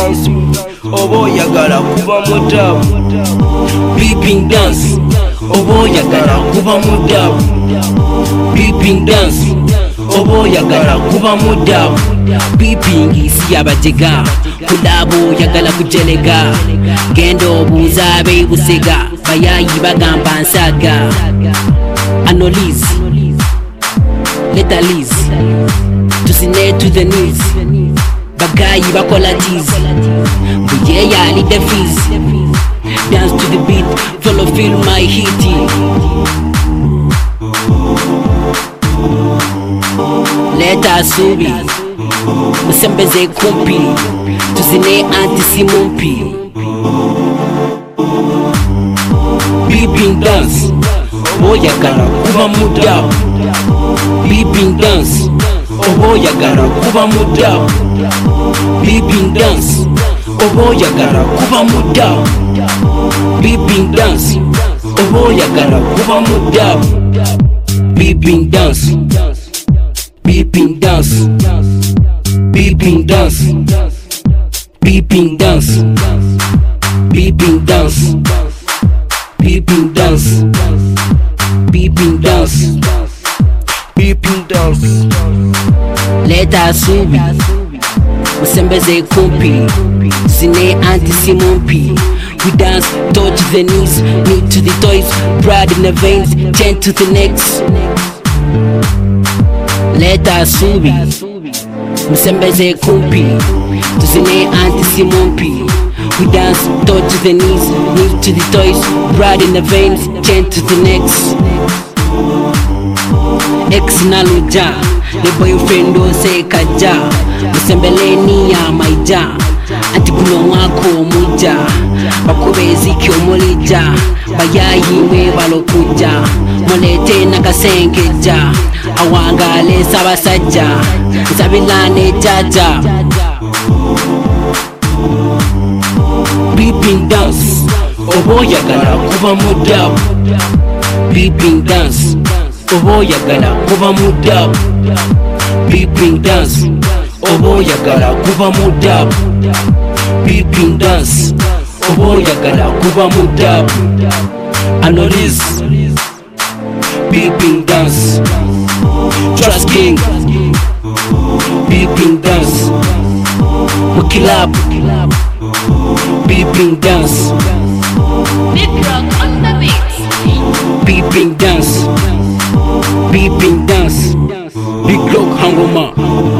dance oba oyagala kuba mudabu. Beeping dance oba oyagala kuba mudabu. Beeping dance oba oyagala kuba mudabu. Beeping isi yabajega kudabo yagala kujelega gendo buza be busega bayayi bagamba nsaga Anolize Leta Liz tusine to the knees bagayi bakola tease buye yali the fizz dance to the beat follow feel my hit. Leta subi musembeze kumpi tuzine anti-simumpi. Beeping dance oyagala kuba mudabu. Beeping dance oyagala kuba mudabu. Beeping dance oyagala kuba mudabu. Beeping dance oyagala kuba mudabu. Beeping dance. Beeping dance. Beeping dance. Beeping dance. Beeping dance. Beeping dance. Beeping dance. Beeping dance. Leta subi musembeze kumpi sine anti-simumpi. We dance, touch the knees, knee to the toes, blood in the veins, chain to the necks. Leta subi musembeze kumpi tuzine anti-simumpi. We dance, touch the knees, knee to the toes, blood in the veins, chain to the necks. Ex naluja the boyfriend ose kaja musembeleni ya maija anti kuno mwako muja bakubezi kyomulija bayayimwe balokuja molete nakasenkeja awangale sabasajja nsabilane jaja. Beeping dance oba oyagala kuba mudabu. Beeping dance oba oyagala kuba mudabu. Beeping dance oba oyagala kuba mudabu. Beeping dance oba oyagala kuba mudabu. Anolize beeping dance. Trust King beeping dance. Mukilab beeping dance. Big Rock on the beat. Beeping dance. Beeping dance. Big Rock Hangoma.